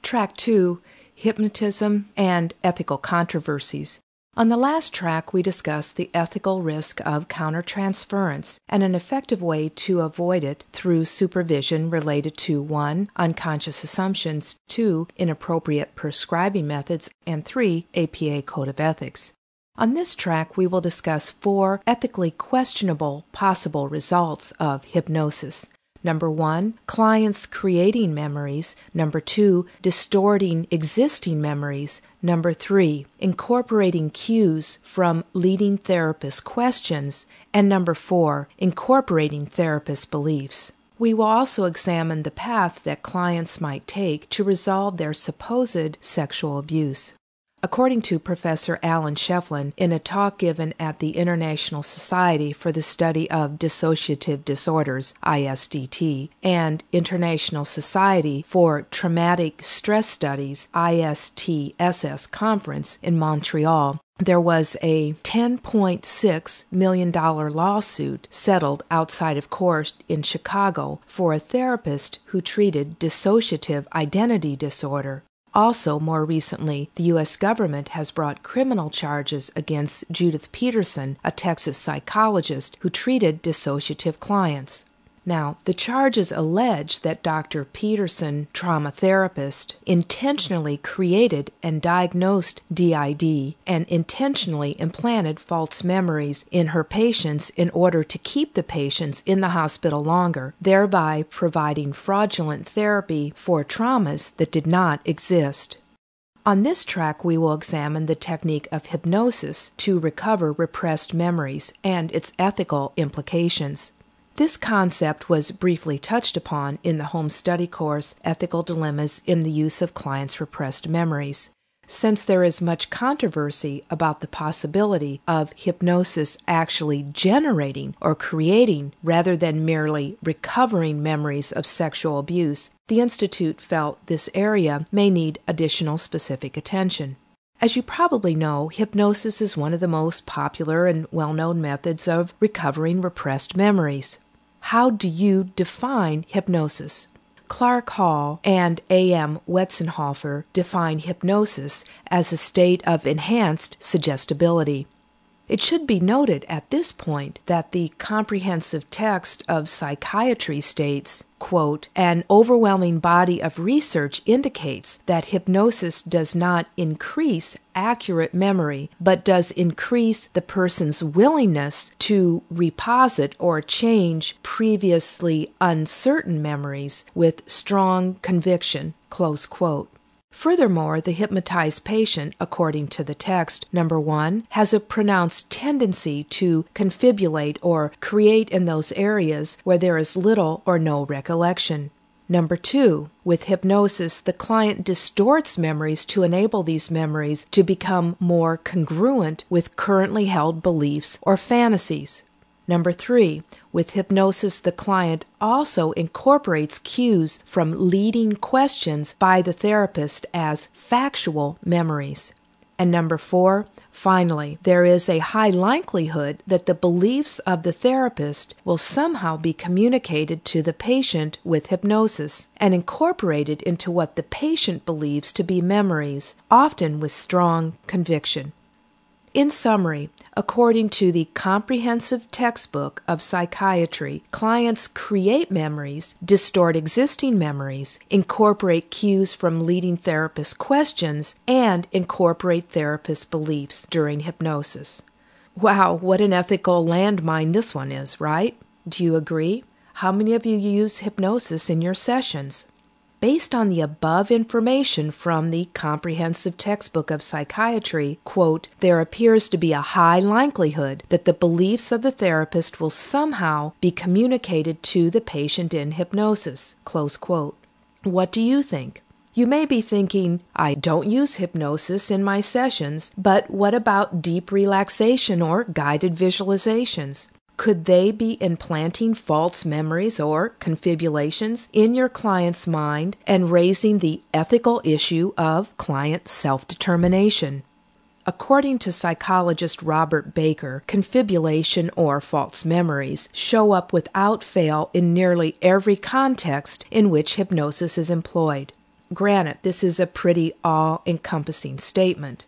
Track 2, Hypnotism and Ethical Controversies. On the last track, we discussed the ethical risk of countertransference and an effective way to avoid it through supervision related to 1. Unconscious assumptions, 2. Inappropriate prescribing methods, and 3. APA Code of Ethics. On this track, we will discuss 4 ethically questionable possible results of hypnosis. Number 1, clients creating memories. Number 2, distorting existing memories. Number 3, incorporating cues from leading therapist questions. And number 4, incorporating therapist beliefs. We will also examine the path that clients might take to resolve their supposed sexual abuse. According to Professor Alan Shevlin, in a talk given at the International Society for the Study of Dissociative Disorders, ISDT, and International Society for Traumatic Stress Studies, ISTSS conference in Montreal, there was a $10.6 million lawsuit settled outside of court in Chicago for a therapist who treated dissociative identity disorder. Also, more recently, the U.S. government has brought criminal charges against Judith Peterson, a Texas psychologist who treated dissociative clients. Now, the charges allege that Dr. Peterson, trauma therapist, intentionally created and diagnosed DID and intentionally implanted false memories in her patients in order to keep the patients in the hospital longer, thereby providing fraudulent therapy for traumas that did not exist. On this track, we will examine the technique of hypnosis to recover repressed memories and its ethical implications. This concept was briefly touched upon in the home study course, Ethical Dilemmas in the Use of Clients' Repressed Memories. Since there is much controversy about the possibility of hypnosis actually generating or creating rather than merely recovering memories of sexual abuse, the Institute felt this area may need additional specific attention. As you probably know, hypnosis is one of the most popular and well-known methods of recovering repressed memories. How do you define hypnosis? Clark Hall and A.M. Wetzenhofer define hypnosis as a state of enhanced suggestibility. It should be noted at this point that the comprehensive text of psychiatry states, quote, "An overwhelming body of research indicates that hypnosis does not increase accurate memory, but does increase the person's willingness to reposit or change previously uncertain memories with strong conviction," close quote. Furthermore, the hypnotized patient, according to the text, number 1, has a pronounced tendency to confibulate or create in those areas where there is little or no recollection. Number 2, with hypnosis, the client distorts memories to enable these memories to become more congruent with currently held beliefs or fantasies. Number 3, with hypnosis, the client also incorporates cues from leading questions by the therapist as factual memories. And number 4, finally, there is a high likelihood that the beliefs of the therapist will somehow be communicated to the patient with hypnosis and incorporated into what the patient believes to be memories, often with strong conviction. In summary, according to the comprehensive textbook of psychiatry, clients create memories, distort existing memories, incorporate cues from leading therapist questions, and incorporate therapist beliefs during hypnosis. Wow, what an ethical landmine this one is, right? Do you agree? How many of you use hypnosis in your sessions? Based on the above information from the comprehensive textbook of psychiatry, quote, "there appears to be a high likelihood that the beliefs of the therapist will somehow be communicated to the patient in hypnosis," close quote. What do you think? You may be thinking, I don't use hypnosis in my sessions, but what about deep relaxation or guided visualizations? Could they be implanting false memories or confibulations in your client's mind and raising the ethical issue of client self-determination? According to psychologist Robert Baker, confibulation or false memories show up without fail in nearly every context in which hypnosis is employed. granted, this is a pretty all-encompassing statement.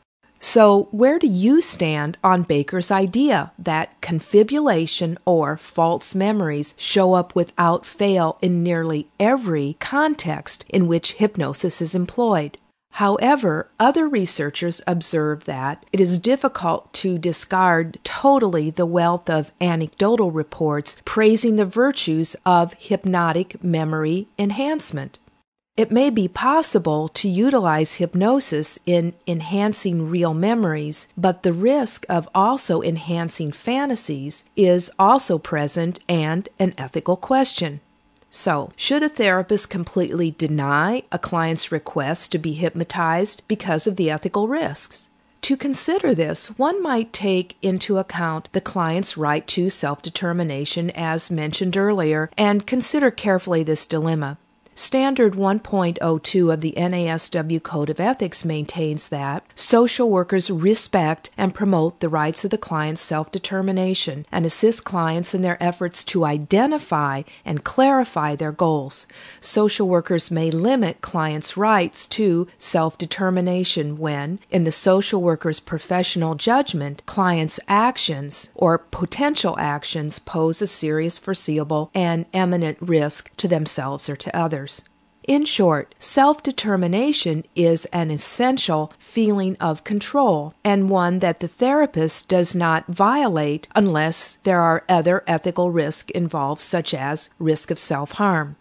So, where do you stand on Baker's idea that confibulation or false memories show up without fail in nearly every context in which hypnosis is employed? However, other researchers observe that it is difficult to discard totally the wealth of anecdotal reports praising the virtues of hypnotic memory enhancement. It may be possible to utilize hypnosis in enhancing real memories, but the risk of also enhancing fantasies is also present and an ethical question. So, should a therapist completely deny a client's request to be hypnotized because of the ethical risks? To consider this, one might take into account the client's right to self-determination as mentioned earlier and consider carefully this dilemma. Standard 1.02 of the NASW Code of Ethics maintains that social workers respect and promote the rights of the client's self-determination and assist clients in their efforts to identify and clarify their goals. Social workers may limit clients' rights to self-determination when, in the social worker's professional judgment, clients' actions or potential actions pose a serious, foreseeable, and imminent risk to themselves or to others. In short, self-determination is an essential feeling of control and one that the therapist does not violate unless there are other ethical risks involved, such as risk of self-harm.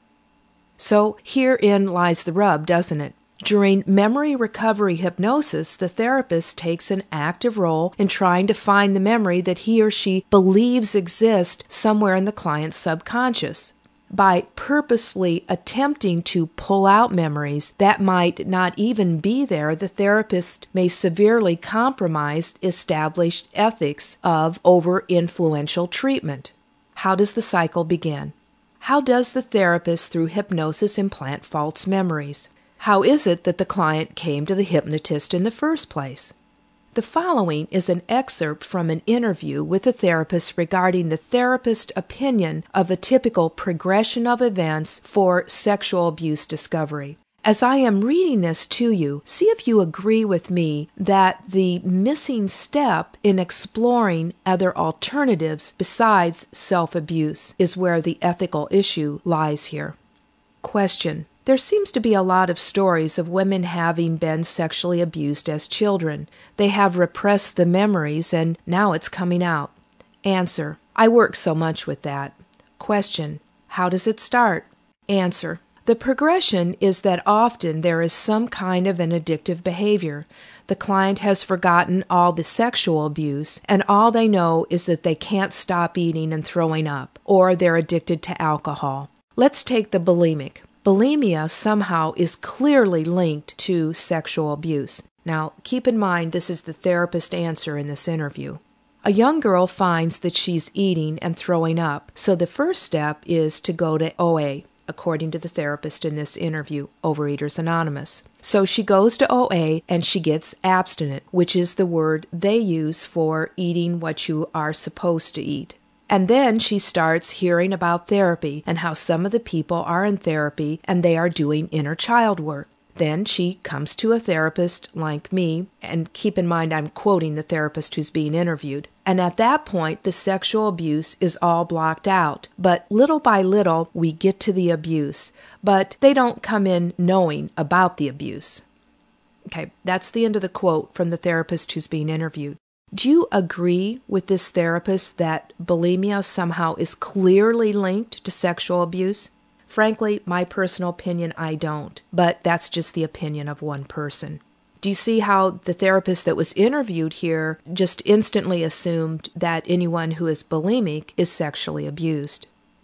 So herein lies the rub, doesn't it? During memory recovery hypnosis, the therapist takes an active role in trying to find the memory that he or she believes exists somewhere in the client's subconscious. By purposely attempting to pull out memories that might not even be there, the therapist may severely compromise established ethics of over-influential treatment. How does the cycle begin? How does the therapist through hypnosis implant false memories? How is it that the client came to the hypnotist in the first place? The following is an excerpt from an interview with a therapist regarding the therapist's opinion of a typical progression of events for sexual abuse discovery. As I am reading this to you, see if you agree with me that the missing step in exploring other alternatives besides self-abuse is where the ethical issue lies here. Question. There seems to be a lot of stories of women having been sexually abused as children. They have repressed the memories and now it's coming out. Answer. I work so much with that. Question. How does it start? Answer. The progression is that often there is some kind of an addictive behavior. The client has forgotten all the sexual abuse, and all they know is that they can't stop eating and throwing up, or they're addicted to alcohol. Let's take the bulimic. Bulimia somehow is clearly linked to sexual abuse. Now, keep in mind this is the therapist's answer in this interview. A young girl finds that she's eating and throwing up, so the first step is to go to OA, according to the therapist in this interview, Overeaters Anonymous. So she goes to OA and she gets abstinent, which is the word they use for eating what you are supposed to eat. And then she starts hearing about therapy and how some of the people are in therapy and they are doing inner child work. Then she comes to a therapist like me, and keep in mind I'm quoting the therapist who's being interviewed. And at that point, the sexual abuse is all blocked out. But little by little, we get to the abuse. But they don't come in knowing about the abuse. Okay, that's the end of the quote from the therapist who's being interviewed. Do you agree with this therapist that bulimia somehow is clearly linked to sexual abuse? Frankly, my personal opinion, I don't. But that's just the opinion of one person. Do you see how the therapist that was interviewed here just instantly assumed that anyone who is bulimic is sexually abused?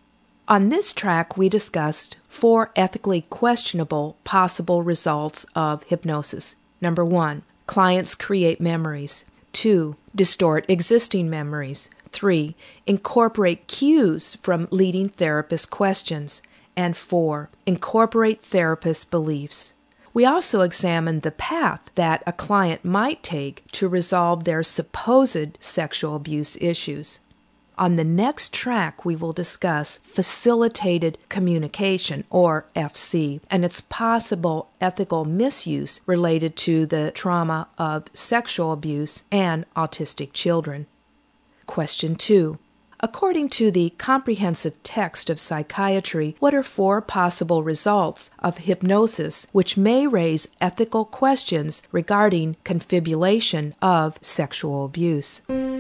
On this track, we discussed 4 ethically questionable possible results of hypnosis. Number 1, clients create memories. 2, distort existing memories. 3, incorporate cues from leading therapist questions. And 4, incorporate therapist beliefs. We also examined the path that a client might take to resolve their supposed sexual abuse issues. On the next track, we will discuss facilitated communication, or FC, and its possible ethical misuse related to the trauma of sexual abuse and autistic children. Question 2. According to the comprehensive text of psychiatry, what are 4 possible results of hypnosis which may raise ethical questions regarding confibulation of sexual abuse?